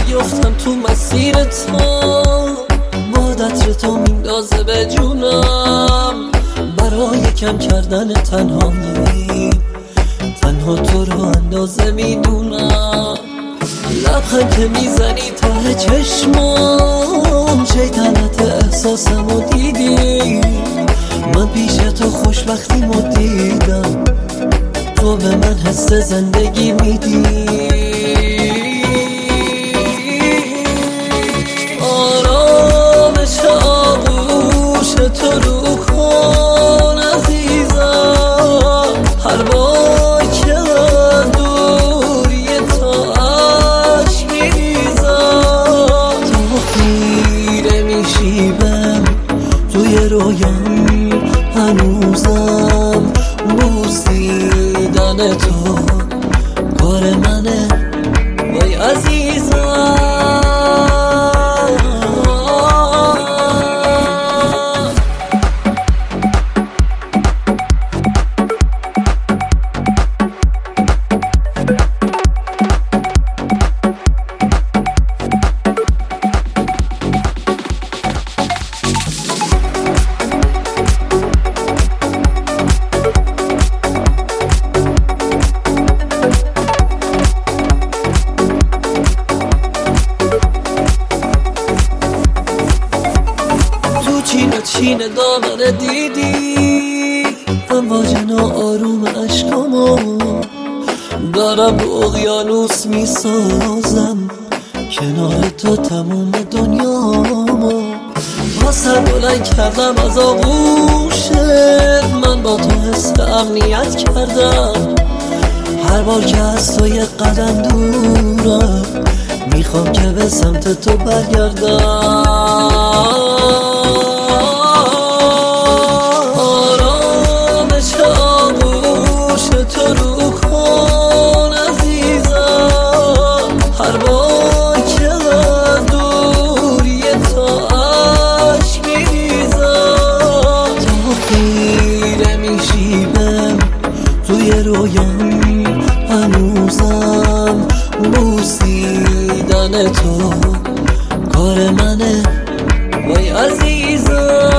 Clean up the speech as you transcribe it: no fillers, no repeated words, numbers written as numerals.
بیفتم تو مسیر تو، عادت تو میندازه به جونم. برای کم کردن تنهایی تنها تو رو اندازه میدونم. لبخند که میزنی ته چشمام، شیطنت احساسمو دیدی. من پیش تو خوشبختیمو دیدم، تو به من حس زندگی میدی. آرامش آغوش تو رو کن عزیزم، هر بار که از دوری تو عشق میریزم. تو خیره میشیبم توی رویم، هنوزم بوسیدن تو کار منه وای عزیزم. چین دامنه دیدی، امواج ناآروم عشقامو دارم رو اقیانوس میسازم. کنار تو تموم دنیامو تا سر بلند کردم از آغوشت. من با تو حس امنیت کردم، هر بار که از تو یک قدم دورم میخوام که به سمت تو برگردم. تو رو کن عزیزم، هر بار که از دوری تو عشق میریزم. تو خیره میشیبم توی رویم، هنوزم بوسیدن تو کار منه وای عزیزم.